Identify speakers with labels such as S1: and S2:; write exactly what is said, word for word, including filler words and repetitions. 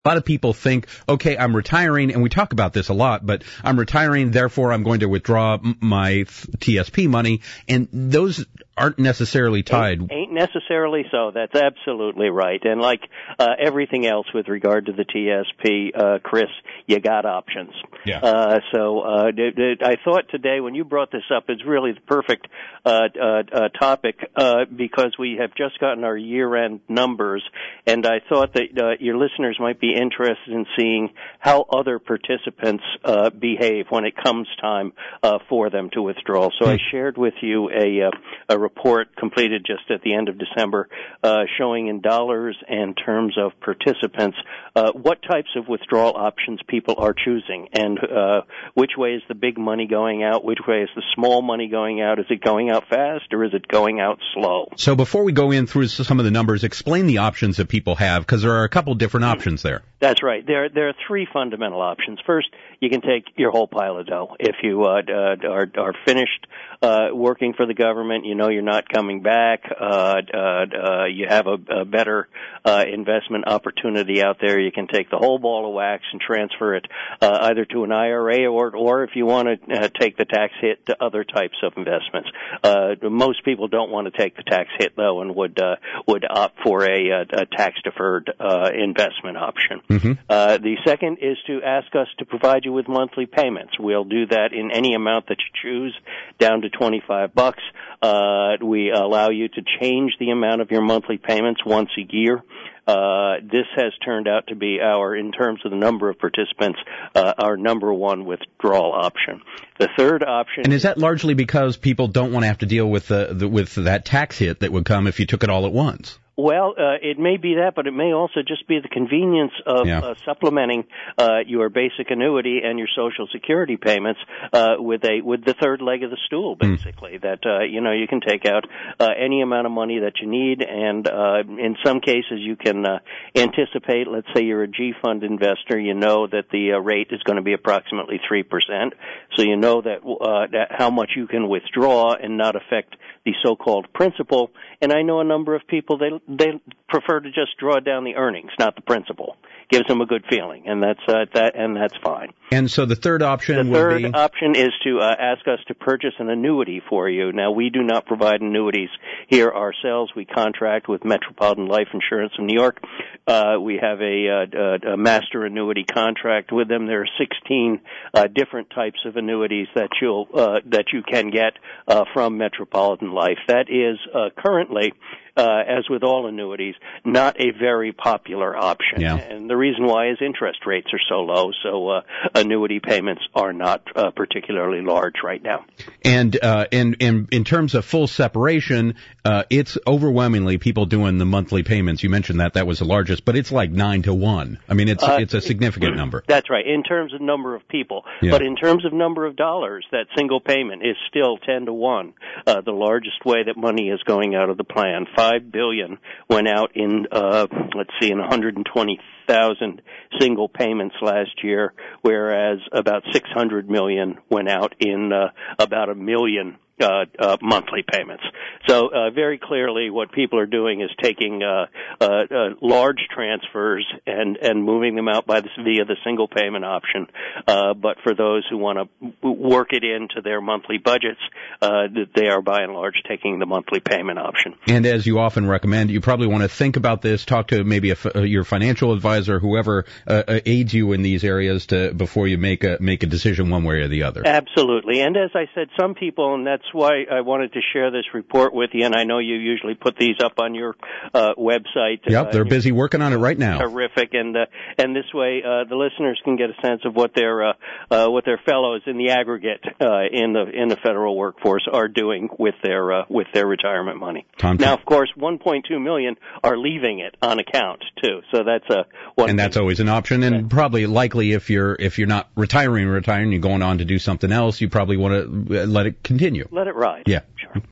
S1: A lot of people think, okay, I'm retiring, and we talk about this a lot, but I'm retiring, therefore I'm going to withdraw my T S P money, and those aren't necessarily tied.
S2: Ain't, ain't necessarily so. That's absolutely right. And like uh, everything else with regard to the T S P, uh, Chris, you got options.
S1: Yeah.
S2: Uh, so uh, d- d- I thought today when you brought this up, it's really the perfect uh, uh, uh, topic uh, because we have just gotten our year-end numbers, and I thought that uh, your listeners might be interested in seeing how other participants uh, behave when it comes time uh, for them to withdraw. So I shared with you a, uh, a report completed just at the end of December uh, showing in dollars and terms of participants uh, what types of withdrawal options people are choosing and uh, which way is the big money going out, which way is the small money going out. Is it going out fast or is it going out slow?
S1: So before we go in through some of the numbers, explain the options that people have because there are a couple different options there.
S2: That's right. There, there are three fundamental options. First, you can take your whole pile of dough. If you uh, uh, are, are finished uh, working for the government, you know you're not coming back, uh, uh, uh, you have a, a better uh, investment opportunity out there, you can take the whole ball of wax and transfer it uh, either to an I R A or, or if you want to uh, take the tax hit, to other types of investments. Uh, most people don't want to take the tax hit, though, and would uh, would opt for a, a tax-deferred uh, investment option.
S1: Mm-hmm.
S2: Uh, the second is to ask us to provide you with monthly payments. We'll do that in any amount that you choose, down to twenty-five bucks. Uh, we allow you to change the amount of your monthly payments once a year. Uh, this has turned out to be our, in terms of the number of participants, uh, our number one withdrawal option. The third option.
S1: And is that largely because people don't want to have to deal with the, the with that tax hit that would come if you took it all at once?
S2: Well, uh, it may be that, but it may also just be the convenience of
S1: yeah.
S2: uh, supplementing uh, your basic annuity and your Social Security payments uh, with a with the third leg of the stool, basically. Mm. That uh, you know you can take out uh, any amount of money that you need, and uh, in some cases you can uh, anticipate. Let's say you're a G fund investor, you know that the uh, rate is going to be approximately three percent, so you know that uh, that how much you can withdraw and not affect the so-called principal. And I know a number of people they they prefer to just draw down the earnings, not the principal. Gives them a good feeling, and that's uh, that, and that's fine.
S1: And so the third option
S2: the
S1: would
S2: third
S1: be?
S2: option is to uh, ask us to purchase an annuity for you. Now, we do not provide annuities here ourselves. We contract with Metropolitan Life Insurance of New York. Uh, we have a, uh, a master annuity contract with them. There are sixteen uh, different types of annuities that you'll uh, that you can get uh, from Metropolitan Life. That is uh, currently. Uh, as with all annuities, not a very popular option.
S1: Yeah.
S2: And the reason why is interest rates are so low, so uh, annuity payments are not uh, particularly large right now.
S1: And uh, in, in in terms of full separation, uh, it's overwhelmingly people doing the monthly payments. You mentioned that that was the largest, but it's like nine to one. I mean, it's uh, it's a significant number.
S2: That's right, in terms of number of people.
S1: Yeah.
S2: But in terms of number of dollars, that single payment is still ten to one, uh, the largest way that money is going out of the plan. Five billion went out in, uh, let's see, in one hundred twenty thousand single payments last year, whereas about six hundred million went out in uh, about a million Uh, uh, monthly payments. So uh, very clearly what people are doing is taking uh, uh, uh, large transfers and, and moving them out by this, via the single payment option. Uh, but for those who want to work it into their monthly budgets, uh, they are by and large taking the monthly payment option.
S1: And as you often recommend, you probably want to think about this, talk to maybe a, uh, your financial advisor, whoever uh, aids you in these areas to before you make a make a decision one way or the other.
S2: Absolutely. And as I said, some people, and that's why I wanted to share this report with you, and I know you usually put these up on your uh, website.
S1: Yep,
S2: uh,
S1: they're busy working on it right now.
S2: Terrific, and uh, and this way uh, the listeners can get a sense of what their uh, uh, what their fellows in the aggregate uh, in the in the federal workforce are doing with their uh, with their retirement money.
S1: Tom,
S2: now, of course, one point two million are leaving it on account too, so that's a one.
S1: And that's always an option, and
S2: yeah.
S1: probably likely if you're if you're not retiring, retiring, you're going on to do something else, you probably want to let it continue.
S2: Let it ride.
S1: Yeah.
S2: Sure.